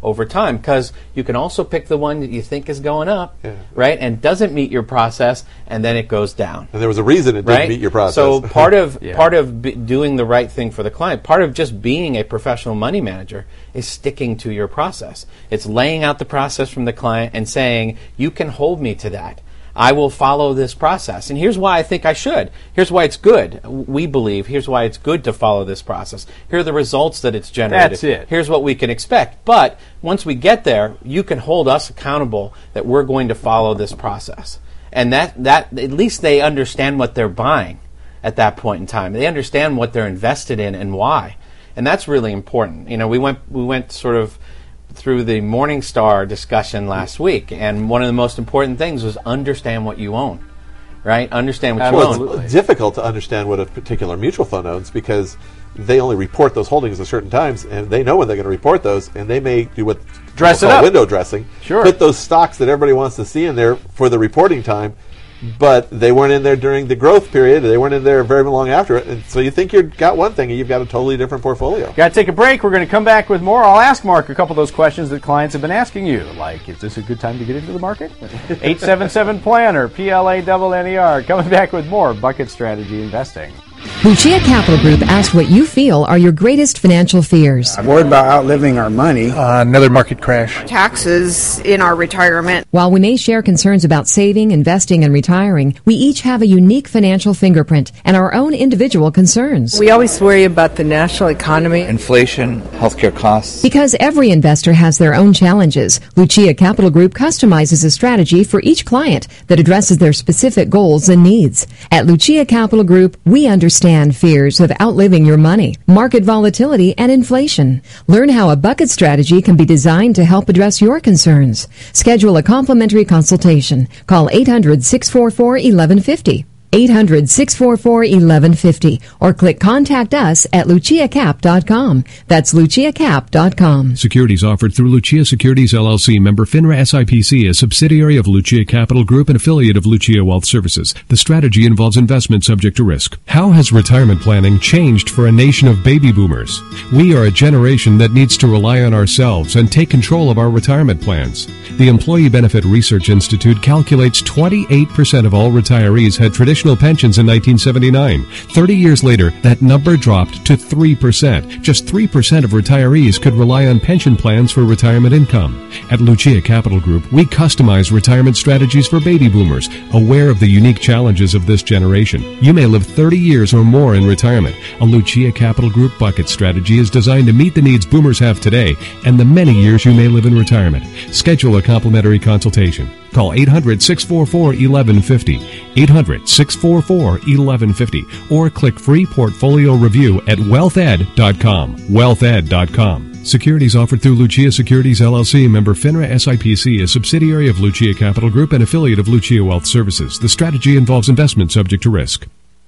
over time, because you can also pick the one that you think is going up, Yeah. right, and doesn't meet your process, and then it goes down. And there was a reason it didn't right? meet your process. So part of Yeah. part of b- doing the right thing for the client, part of just being a professional money manager is sticking to your process. It's laying out the process from the client and saying, you can hold me to that. I will follow this process. And here's why I think I should. Here's why it's good. We believe here's why it's good to follow this process. Here are the results that it's generated. That's it. Here's what we can expect. But once we get there, you can hold us accountable that we're going to follow this process. And that, that at least they understand what they're buying at that point in time. They understand what they're invested in and why. And that's really important. You know, we went we went sort of through the Morningstar discussion last week, and one of the most important things was understand what you own, right? Understand what well, you own. It's difficult to understand what a particular mutual fund owns because they only report those holdings at certain times, and they know when they're going to report those, and they may do what Dress people it call up. window dressing. Sure. Put those stocks that everybody wants to see in there for the reporting time, but they weren't in there during the growth period. They weren't in there very long after it, and so you think you've got one thing, and you've got a totally different portfolio. Got to take a break. We're going to come back with more. I'll ask Mark a couple of those questions that clients have been asking you, like, is this a good time to get into the market? eight seven seven planner, P L A N N E R. Coming back with more Bucket Strategy Investing. Lucia Capital Group asked what you feel are your greatest financial fears. I'm worried about outliving our money. Uh, another market crash. Taxes in our retirement. While we may share concerns about saving, investing, and retiring, we each have a unique financial fingerprint and our own individual concerns. We always worry about the national economy. Inflation, healthcare costs. Because every investor has their own challenges, Lucia Capital Group customizes a strategy for each client that addresses their specific goals and needs. At Lucia Capital Group, we understand fears of outliving your money, market volatility, and inflation. Learn how a bucket strategy can be designed to help address your concerns. Schedule a complimentary consultation. Call eight hundred, six four four, eleven fifty. eight hundred, six four four, eleven fifty or click contact us at lucia cap dot com. That's lucia cap dot com. Securities offered through Lucia Securities L L C, member FINRA S I P C, a subsidiary of Lucia Capital Group and affiliate of Lucia Wealth Services. The strategy involves investment subject to risk. How has retirement planning changed for a nation of baby boomers? We are a generation that needs to rely on ourselves and take control of our retirement plans. The Employee Benefit Research Institute calculates twenty-eight percent of all retirees had traditional pensions in nineteen seventy-nine. thirty years later, that number dropped to three percent. Just three percent of retirees could rely on pension plans for retirement income. At Lucia Capital Group, we customize retirement strategies for baby boomers, aware of the unique challenges of this generation. You may live thirty years or more in retirement. A Lucia Capital Group bucket strategy is designed to meet the needs boomers have today and the many years you may live in retirement. Schedule a complimentary consultation. Call eight hundred, six four four, eleven fifty, eight hundred, six four four, eleven fifty, or click free portfolio review at wealth ed dot com. wealth ed dot com. Securities offered through Lucia Securities L L C, member FINRA S I P C, a subsidiary of Lucia Capital Group and affiliate of Lucia Wealth Services. The strategy involves investment subject to risk.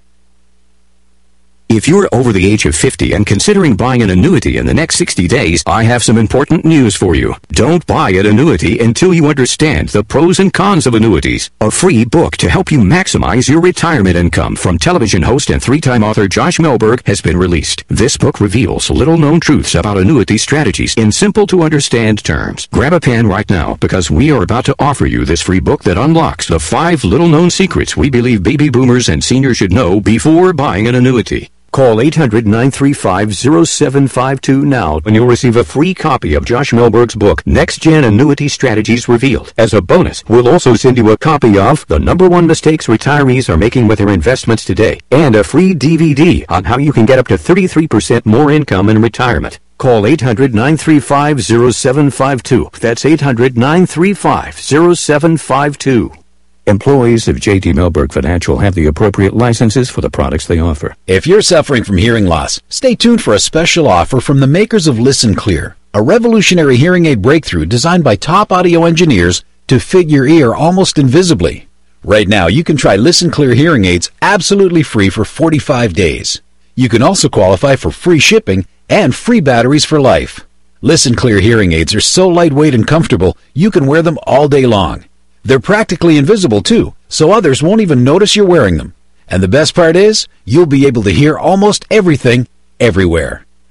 If you're over the age of fifty and considering buying an annuity in the next sixty days, I have some important news for you. Don't buy an annuity until you understand the pros and cons of annuities. A free book to help you maximize your retirement income from television host and three-time author Josh Melberg has been released. This book reveals little-known truths about annuity strategies in simple-to-understand terms. Grab a pen right now because we are about to offer you this free book that unlocks the five little-known secrets we believe baby boomers and seniors should know before buying an annuity. Call eight hundred, nine three five, zero seven five two now and you'll receive a free copy of Josh Melberg's book, Next Gen Annuity Strategies Revealed. As a bonus, we'll also send you a copy of The Number One Mistakes Retirees Are Making with Their Investments Today and a free D V D on how you can get up to thirty-three percent more income in retirement. Call eight hundred, nine three five, zero seven five two. That's eight hundred, nine three five, zero seven five two. Employees of J T Melberg Financial have the appropriate licenses for the products they offer. If you're suffering from hearing loss, stay tuned for a special offer from the makers of Listen Clear, a revolutionary hearing aid breakthrough designed by top audio engineers to fit your ear almost invisibly. Right now, you can try Listen Clear hearing aids absolutely free for forty-five days. You can also qualify for free shipping and free batteries for life. Listen Clear hearing aids are so lightweight and comfortable, you can wear them all day long. They're practically invisible, too, so others won't even notice you're wearing them. And the best part is, you'll be able to hear almost everything, everywhere.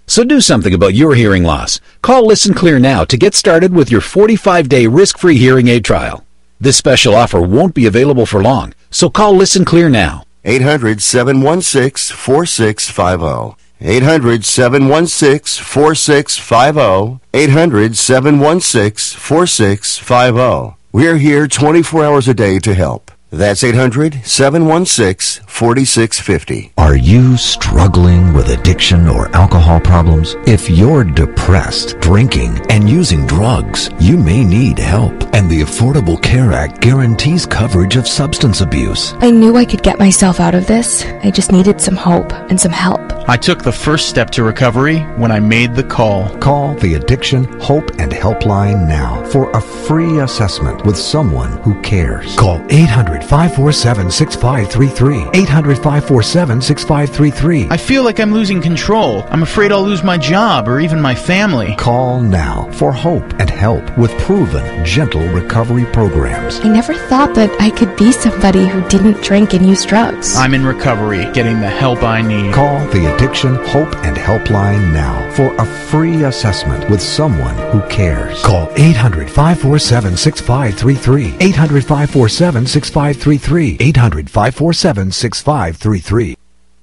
So do something about your hearing loss. Call Listen Clear now to get started with your forty-five day risk-free hearing aid trial. This special offer won't be available for long, so call Listen Clear now. eight hundred, seven one six, four six five zero. eight hundred, seven one six, four six five zero. eight hundred, seven one six, four six five zero. We're here twenty-four hours a day to help. That's eight hundred, seven one six, four six five zero. Are you struggling with addiction or alcohol problems? If you're depressed, drinking, and using drugs, you may need help. And the Affordable Care Act guarantees coverage of substance abuse. I knew I could get myself out of this. I just needed some hope and some help. I took the first step to recovery when I made the call. Call the Addiction, Hope, and Helpline now for a free assessment with someone who cares. Call eight hundred, five four seven, six five three three. eight hundred, five four seven, six five three three. I feel like I'm losing control. I'm afraid I'll lose my job or even my family. Call now for hope and help with proven, gentle recovery programs. I never thought that I could be somebody who didn't drink and use drugs. I'm in recovery, getting the help I need. Call the Addiction, Hope, and Helpline now for a free assessment with someone who cares. Call eight hundred, five four seven, six five three three. eight hundred, five four seven, six five three three. eight hundred, five four seven, six five three three.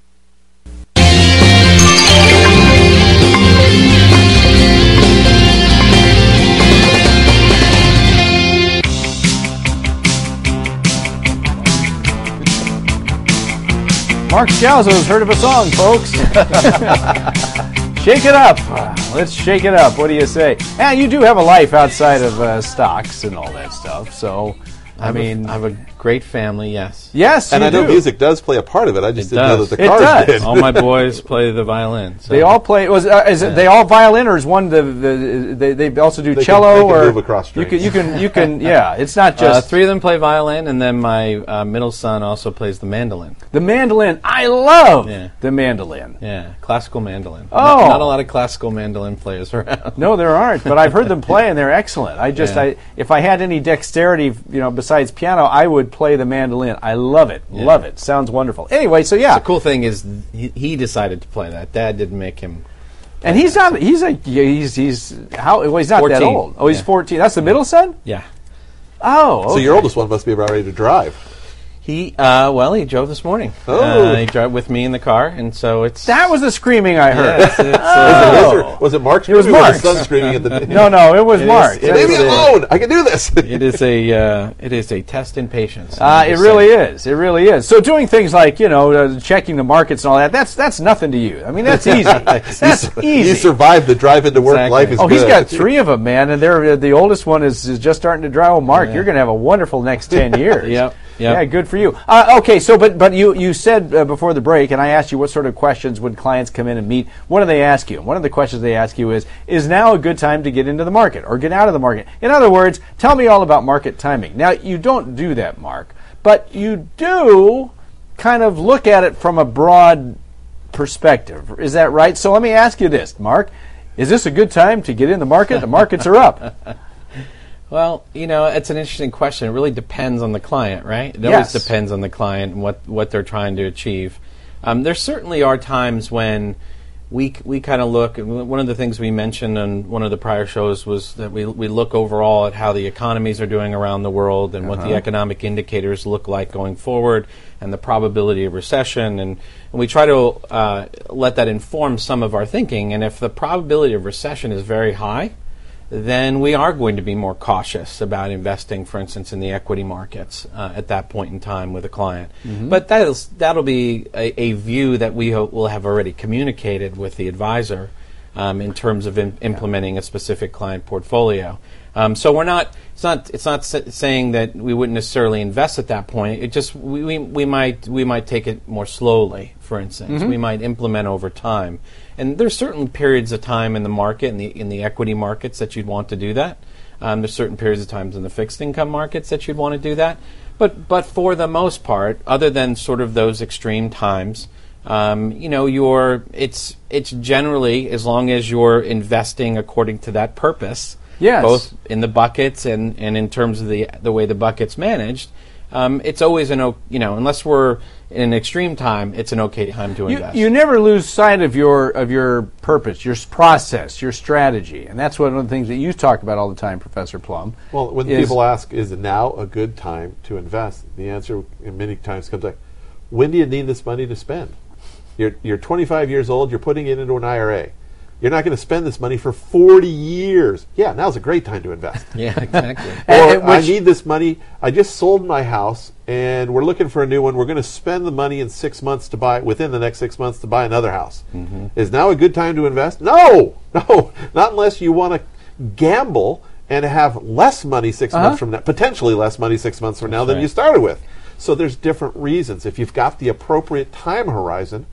Mark Scalzo's heard of a song, folks. Shake it up. Let's shake it up. What do you say? And you do have a life outside of uh, stocks and all that stuff. So, I, I mean, mean, I have a great family. Yes. Yes, and you I know do. music does play a part of it. I just It didn't know does. that the It cars does. did. All my boys play the violin. So. They all play. Was uh, is it, they all violin, or is one the, the they they also do They can- cello they can or move across you can strings. you can you can yeah. It's not Uh, just three of them play violin, and then my uh, middle son also plays the mandolin. the mandolin. I love Yeah. the mandolin. Yeah, classical mandolin. Oh. not, not a lot of classical mandolin players around. No, there aren't, but I've heard them play, and they're excellent. I just, Yeah. I if I had any dexterity, you know, besides piano, I would play the mandolin. I love it, Yeah. love it. Sounds wonderful. Anyway, so yeah, The cool thing is he, he decided to play that. Dad didn't make him. and he's not. He's a he's he's how well, he's not that fourteen. old. Oh, he's Yeah. fourteen. That's the middle son. Yeah. Oh, So okay. your oldest one must be about ready to drive. He uh, well, he drove this morning. Oh. Uh, he drove with me in the car, and so it's That was the screaming I heard. Yeah, it's, it's, Was, uh, it his or, was it Mark It was screaming or Mark's. his son screaming at the No, no, it was It is- Mark. it Leave me is a- alone! I can do this! it is a uh, it is a test in patience. Uh, I'm it just really saying. is. It really is. So doing things like you know uh, checking the markets and all that. That's that's nothing to you. I mean that's easy. That's easy. You survived the drive into work. Exactly. Life is Oh, good. he's got three of them, man, and they're uh, the oldest one is, is just starting to drive. Oh, Mark, Yeah. you're going to have a wonderful next ten years. Yep, yep. Yeah, good for you. Uh, okay, so but but you you said uh, before the break, and I asked you what sort of questions would clients come in and meet. What do they ask you? One of the questions they ask you is, is now a good time to get into the market or get out of the market? In other words, tell me all about market timing. Now, you don't do that, Mark, but you do kind of look at it from a broad perspective. Is that right? So let me ask you this, Mark. Is this a good time to get in the market? The markets are up. Well, you know, it's an interesting question. It really depends on the client, right? It Yes. always depends on the client and what, what they're trying to achieve. Um, there certainly are times when we we kind of look. One of the things we mentioned on one of the prior shows was that we we look overall at how the economies are doing around the world and what the Uh-huh. economic indicators look like going forward and the probability of recession, and, and we try to uh, let that inform some of our thinking. And if the probability of recession is very high, then we are going to be more cautious about investing, for instance, in the equity markets uh, at that point in time with a client. Mhm. But that is, that'll be a, a view that we ho- will have already communicated with the advisor um, in terms of im- implementing a specific client portfolio. Um, so we're not. It's not. It's not sa- saying that we wouldn't necessarily invest at that point. It just we, we, we might we might take it more slowly. For instance, Mhm. we might implement over time. And there's certain periods of time in the market, in the in the equity markets, that you'd want to do that. Um, there's certain periods of times in the fixed income markets that you'd want to do that. But but for the most part, other than sort of those extreme times, um, you know, you're it's it's generally, as long as you're investing according to that purpose, Yes. both in the buckets and, and in terms of the the way the bucket's managed, um, it's always an o- you know unless we're in an extreme time, it's an okay time to You, invest. you never lose sight of your of your purpose, your s- process, your strategy, and that's one of the things that you talk about all the time, Professor Plum. Well, when is- people ask, is now a good time to invest? The answer many times comes like, when do you need this money to spend? You're, you're twenty-five years old, you're putting it into an I R A. You're not going to spend this money for forty years. Yeah, now's a great time to invest. Yeah, exactly. Or I need this money. I just sold my house and we're looking for a new one. We're going to spend the money in six months to buy, within the next six months to buy another house. Mm-hmm. Is now a good time to invest? No, no, not unless you want to gamble and have less money six Uh-huh. months from now, potentially less money six months from now That's than right. you started with. So there's different reasons. If you've got the appropriate time horizon,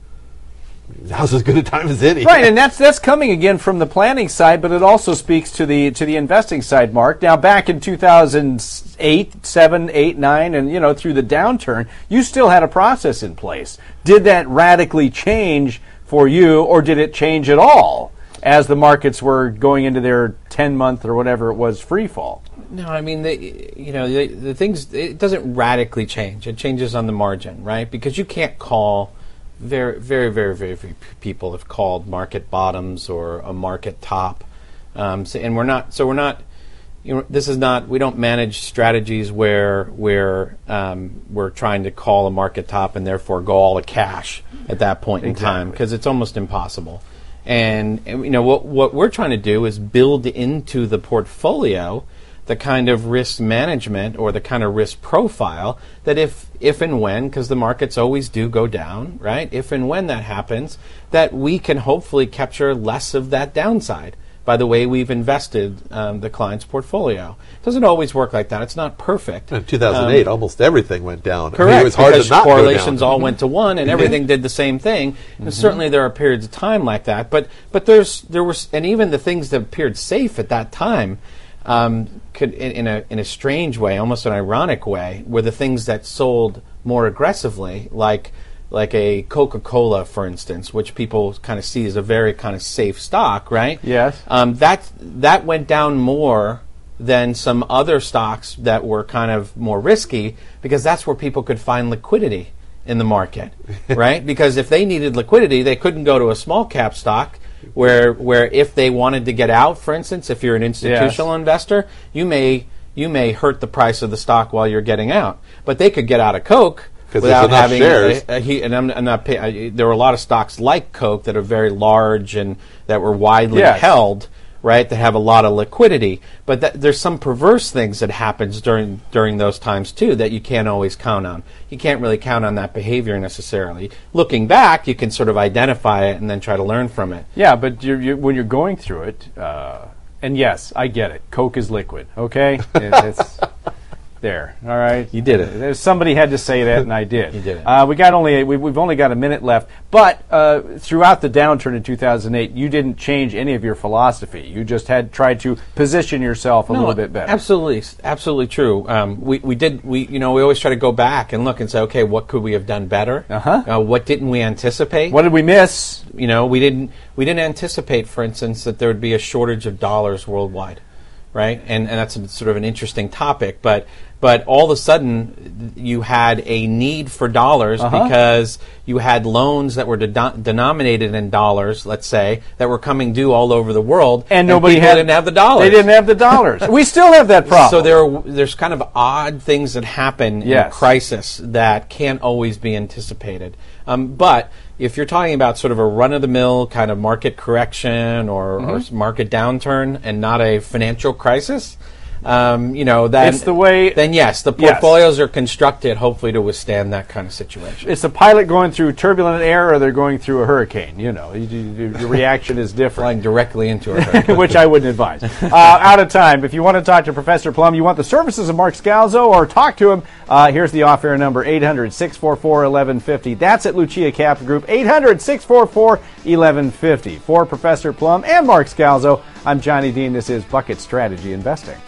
now's as good a time as any. Right, and that's that's coming again from the planning side, but it also speaks to the to the investing side, Mark. Now, back in two thousand eight, seven, eight, nine, and you know through the downturn, you still had a process in place. Did that radically change for you, or did it change at all as the markets were going into their ten month or whatever it was free fall? No, I mean, the, you know, the, the things, it doesn't radically change. It changes on the margin, right? Because you can't call, very, very, very, very few people have called market bottoms or a market top. Um, so, and we're not, so we're not, you know, this is not, we don't manage strategies where, where um, we're trying to call a market top and therefore go all to cash at that point in time, because it's almost impossible. And, and, you know, what, what we're trying to do is build into the portfolio the kind of risk management or the kind of risk profile that if if and when, because the markets always do go down, right? If and when that happens, that we can hopefully capture less of that downside by the way we've invested um, the client's portfolio. It doesn't always work like that. It's not perfect. In two thousand eight, Um, almost everything went down. Correct, I mean, it was hard because to not correlations go down. all went to one, and everything did the same thing. And certainly there are periods of time like that, but but there's there was, and even the things that appeared safe at that time, um, could in, in a in a strange way, almost an ironic way, were the things that sold more aggressively, like like a Coca-Cola, for instance, which people kind of see as a very kind of safe stock, right? Yes. Um, that that went down more than some other stocks that were kind of more risky, because that's where people could find liquidity in the market, right? Because if they needed liquidity, they couldn't go to a small cap stock where where if they wanted to get out, for instance, if you're an institutional investor, you may you may hurt the price of the stock while you're getting out, but they could get out of Coke 'Cause without there's enough having shares. a, a, he, and I'm, I'm not pay, I, there were a lot of stocks like Coke that are very large and that were widely Yes. held, right, that have a lot of liquidity. But that, there's some perverse things that happens during during those times too that you can't always count on. You can't really count on that behavior necessarily. Looking back, you can sort of identify it and then try to learn from it. Yeah, but you're, you're, when you're going through it, uh, and yes, I get it. Coke is liquid, okay? It, it's there, all right? You did it. There's, somebody had to say that, and I did. You did it. Uh, we got only we, we've only got a minute left, but uh, throughout the downturn in two thousand eight, you didn't change any of your philosophy. You just had tried to position yourself a No, little bit better. Absolutely, absolutely true. Um, we we did we you know we always try to go back and look and say, okay, what could we have done better? Uh-huh. Uh, what didn't we anticipate? What did we miss? You know, we didn't we didn't anticipate, for instance, that there would be a shortage of dollars worldwide, right? And and that's a, sort of an interesting topic, but but all of a sudden you had a need for dollars Uh-huh. because you had loans that were de- denominated in dollars, let's say, that were coming due all over the world, And nobody people had- didn't have the dollars. They didn't have the dollars. We still have that problem. So there are, there's kind of odd things that happen in a Yes. crisis that can't always be anticipated. Um, but if you're talking about sort of a run-of-the-mill kind of market correction or, or Mhm. market downturn and not a financial crisis, um, you know, that It's the way- then yes, the Yes. portfolios are constructed hopefully to withstand that kind of situation. It's a pilot going through turbulent air, or they're going through a hurricane. You know, you, you, your reaction is different. Flying directly into a hurricane. Which I wouldn't advise. Uh, out of time. If you want to talk to Professor Plum, you want the services of Mark Scalzo, or talk to him, uh, here's the off-air number, eight hundred, six four four, eleven fifty. That's at Lucia Capital Group, eight hundred, six four four, eleven fifty. For Professor Plum and Mark Scalzo, I'm Johnny Dean. This is Bucket Strategy Investing.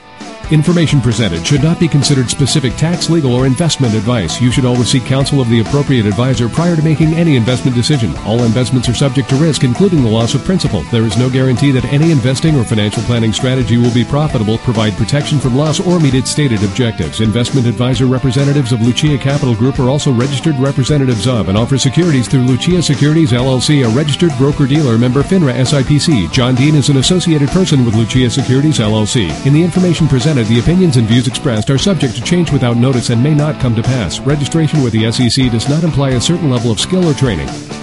Information presented should not be considered specific tax, legal, or investment advice. You should always seek counsel of the appropriate advisor prior to making any investment decision. All investments are subject to risk, including the loss of principal. There is no guarantee that any investing or financial planning strategy will be profitable, provide protection from loss, or meet its stated objectives. Investment advisor representatives of Lucia Capital Group are also registered representatives of and offer securities through Lucia Securities, L L C, a registered broker-dealer, member FINRA S I P C. John Dean is an associated person with Lucia Securities, L L C. In the information presented, the opinions and views expressed are subject to change without notice and may not come to pass. Registration with the S E C does not imply a certain level of skill or training.